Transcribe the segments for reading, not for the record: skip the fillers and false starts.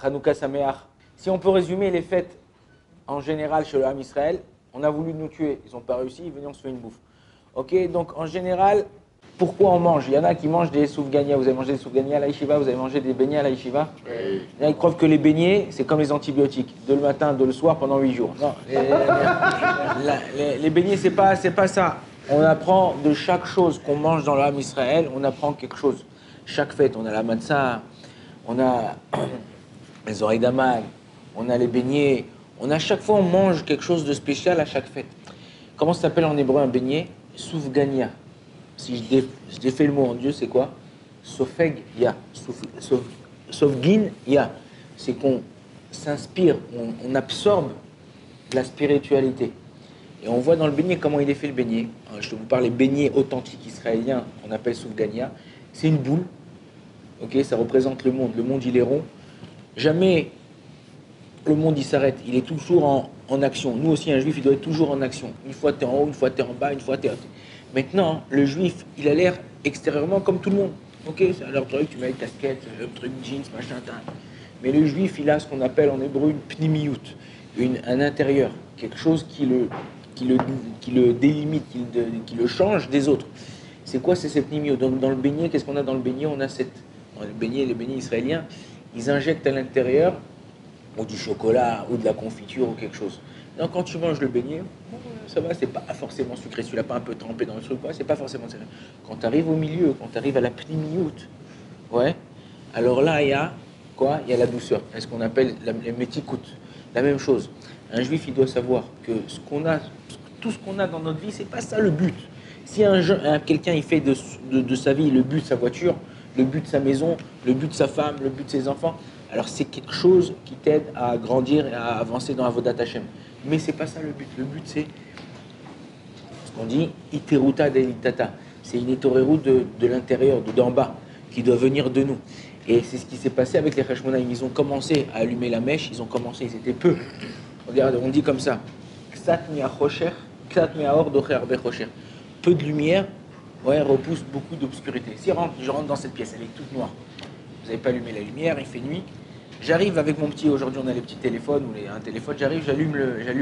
Hanouka Sameach. Si on peut résumer les fêtes en général chez le Ham Israël, on a voulu nous tuer, ils n'ont pas réussi, ils venaient, on se fait une bouffe. Ok, donc en général, pourquoi on mange? Il y en a qui mangent des soufgania, vous avez mangé des soufgania à la yeshiva, vous avez mangé des beignets à la yeshiva. Il y en a qui croient que les beignets, c'est comme les antibiotiques, de le matin, de le soir, pendant 8 jours. Non, les beignets, c'est pas ça. On apprend de chaque chose qu'on mange dans le Ham Israël, on apprend quelque chose. Chaque fête, on a la matzah, on a les oreilles d'amal, on a les beignets, on a chaque fois, on mange quelque chose de spécial à chaque fête. Comment ça s'appelle en hébreu un beignet? Soufgania. Si je défais le mot en Dieu, c'est quoi? Sofeg ya. Sofgin ya. C'est qu'on s'inspire, on absorbe la spiritualité. Et on voit dans le beignet comment il est fait le beignet. Je vous parle des beignets authentiques israéliens, on appelle Soufgania. C'est une boule, ok, ça représente le monde. Le monde, il est rond. Jamais le monde, il s'arrête. Il est toujours en action. Nous aussi, un juif, il doit être toujours en action. Une fois, tu es en haut, une fois, tu es en bas, une fois, tu es... Maintenant, le juif, il a l'air extérieurement comme tout le monde. Ok, c'est un truc, tu mets une casquette, un truc, jeans, machin, mais le juif, il a ce qu'on appelle en hébreu une pnimiout, un intérieur, quelque chose qui le délimite, qui le change des autres. C'est quoi, c'est cette pnimiout? Donc dans le beignet, qu'est-ce qu'on a dans le beignet? On a les beignets israéliens, ils injectent à l'intérieur ou du chocolat, ou de la confiture, ou quelque chose. Donc quand tu manges le beignet, ça va, c'est pas forcément sucré. Si tu l'as pas un peu trempé dans le truc, c'est pas forcément sucré. Quand tu arrives au milieu, quand tu arrives à la pnimiout, ouais, alors là, il y a quoi? Il y a la douceur. C'est ce qu'on appelle les métikoutes. La même chose. Un juif, il doit savoir que tout ce qu'on a dans notre vie, c'est pas ça le but. Si quelqu'un, il fait de sa vie le but de sa voiture, le but de sa maison, le but de sa femme, le but de ses enfants, alors c'est quelque chose qui t'aide à grandir et à avancer dans Avodat Hashem. Mais c'est pas ça le but. Le but, c'est ce qu'on dit iteruta delitata. C'est une itoreru de l'intérieur, d'en bas, qui doit venir de nous. Et c'est ce qui s'est passé avec les Hashmonaïm. Ils ont commencé à allumer la mèche, ils étaient peu. Regarde, on dit comme ça. Ksat mi'achosher, ksat mi'aor docher arbe chosher. Peu de lumière, ouais, repousse beaucoup d'obscurité. Si je rentre dans cette pièce, elle est toute noire. Vous n'avez pas allumé la lumière, il fait nuit. J'arrive avec mon petit, aujourd'hui on a les petits téléphones ou un téléphone, j'arrive, j'allume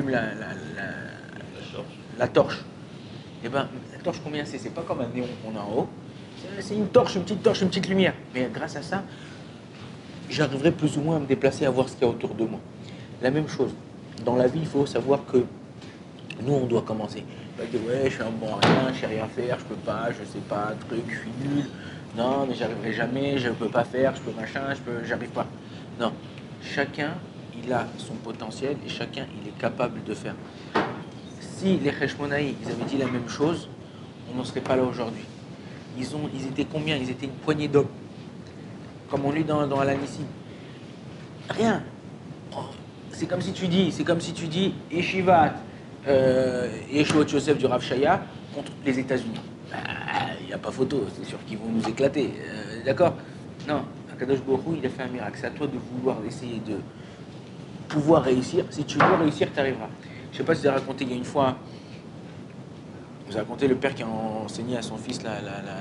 la torche. Et ben la torche combien c'est? C'est pas comme un néon qu'on a en haut. C'est une torche, une petite lumière. Mais grâce à ça, j'arriverai plus ou moins à me déplacer, à voir ce qu'il y a autour de moi. La même chose. Dans la vie, il faut savoir que nous, on doit commencer. On va dire, ouais, je suis un bon à rien, je sais rien faire, je peux pas, je sais pas, truc, je suis nul. Non, mais j'arriverai jamais, je peux pas faire, je peux machin, j'arrive pas. Non. Chacun, il a son potentiel et chacun, il est capable de faire. Si les Heshmonaï, ils avaient dit la même chose, on n'en serait pas là aujourd'hui. Ils étaient combien? Ils étaient une poignée d'hommes. Comme on lit dans Al-Anissi. Rien. C'est comme si tu dis Yeshivat, Yeshuot Yosef du Rav Shaya contre les États-Unis. Il n'y a pas photo, c'est sûr qu'ils vont nous éclater. D'accord? Non, Akadosh Baruch Hu, il a fait un miracle. C'est à toi de vouloir essayer de pouvoir réussir. Si tu veux réussir, tu arriveras. Je ne sais pas si vous avez raconté, il y a une fois, vous avez raconté le père qui a enseigné à son fils la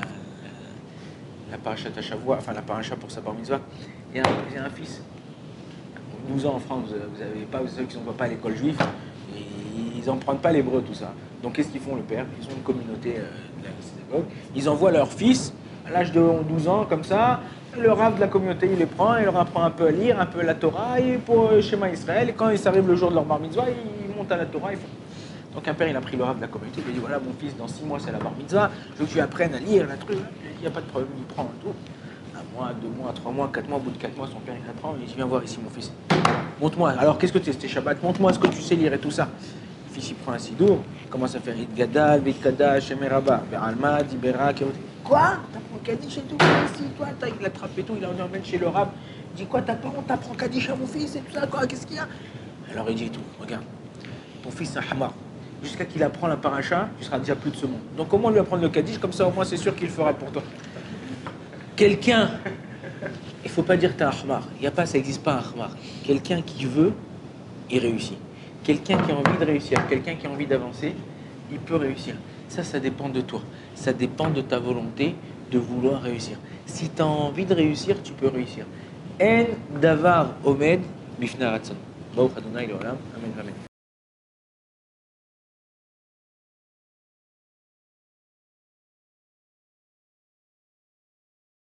parashat à Shavua, enfin la parashat pour sa bar mitzvah. Il y a un fils, 12 ans en France, vous n'avez pas, ceux qui ne vont pas à l'école juive, et ils n'empruntent pas l'hébreu, tout ça. Donc qu'est-ce qu'ils font, le père? Ils ont une communauté de la synagogue, ils envoient leur fils, à l'âge de 12 ans, comme ça, le rav de la communauté, il les prend, il leur apprend un peu à lire, un peu la Torah, et pour Shema Israël, et quand ils arrivent le jour de leur bar mitzvah, ils montent à la Torah, ils font... Donc un père, il a pris le rav de la communauté, il lui a dit, voilà mon fils, dans 6 mois c'est la bar mitzvah, je veux que tu apprennes à lire, la truc, il n'y a pas de problème, il prend tout. 1 mois, 2 mois, 3 mois, 4 mois, au bout de 4 mois, son père il apprend, il dit, viens voir ici mon fils. Montre-moi, alors qu'est-ce que tu sais, c'était Shabbat, montre-moi ce que tu sais lire et tout ça. Le fils il prend un sidour, il commence à faire Idgadal, Vidkada, Shemeraba, Beralma, Dibera, quoi? T'apprends Kaddish et tout, ici, toi, il l'attrape et tout, il l'emmène chez le rab, il dit quoi, on t'apprend Kaddish à mon fils et tout ça, quoi, qu'est-ce qu'il y a? Alors il dit tout, regarde, ton fils c'est un hamar. Jusqu'à qu'il apprend la paracha, tu seras déjà plus de ce monde. Donc comment lui apprendre le Kaddish, comme ça au moins c'est sûr qu'il le fera pour toi. Quelqu'un, il ne faut pas dire que tu es un ahmar. Il n'y a pas, ça n'existe pas un ahmar. Quelqu'un qui veut, il réussit. Quelqu'un qui a envie de réussir, quelqu'un qui a envie d'avancer, il peut réussir. Ça dépend de toi. Ça dépend de ta volonté de vouloir réussir. Si tu as envie de réussir, tu peux réussir. אין דבר עומד בפני הרצון. ברוך ה' לעולם, אמן ואמן.